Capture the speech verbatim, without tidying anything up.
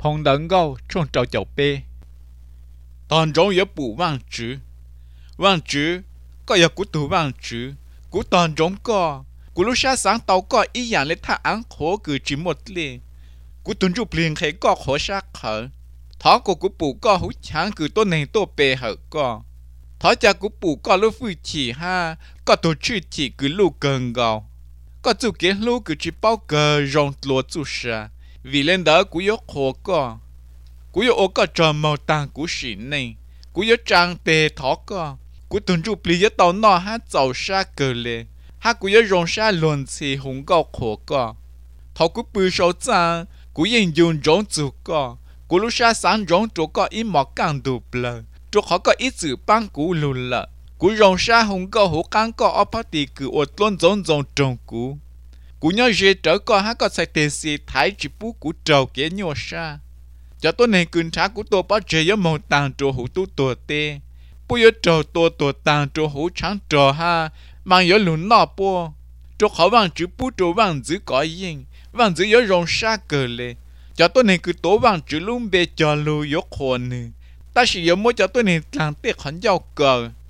phong đấng gâu trong trâu chậu bê toàn giống yếu bù vang chữ vang chữ có yếu cú tù vang chữ cú toàn giống có cú lúc sáng sáng tàu có ý dạng lấy thả án khổ cứ chỉ một lệ cú tuân chụp liền khế có khổ sát khở thó của cú bù có hú chán cứ tôn nền tô bê hở có thó cha cú bù có lúc vui chỉ ha có tổ chức chỉ cứ lưu gần gạo có chủ kế lưu cứ chỉ bao cờ rong lúa chủ sa vì lên đó cú yếu khổ có cú yếu ô có trò màu tàng cú xỉ này cú yếu trang bề thó có cú tuân chụp liền tàu nọ ha giàu sa cờ lệ ha cú yếu rong sa luồn xì hùng gạo khổ có thọ cú bự sầu trang cú yên dùng rong chủ có cú lúc sáng sáng rong chủ có ít mỏ càng đủ bờ chủ họ có ít chữ băng cú lùn lợ cú rong sa hùng gạo hú càng có ở party cứ ở tuần rong rong trong cú cú nhớ dễ trở có ha có sai tiền xì thái chỉ bú cú trầu kế nhô sa cho tôi này cún trả cú tôi bắt chơi với màu tàng trầu hú tu tổ tê bú yếu trầu tổ tổ tàng trầu hú trắng trầu ha mang yếu lùn nọ bố cho họ vàng chữ bú trầu vàng giữ có yên vàng giữ yếu rong sa cờ lệ cho tôi này cứ tổ vàng chữ lùm bê cho lù yếu khổ nè ta chỉ yếu mỗi cho tôi này làm tiệc hắn giàu cờ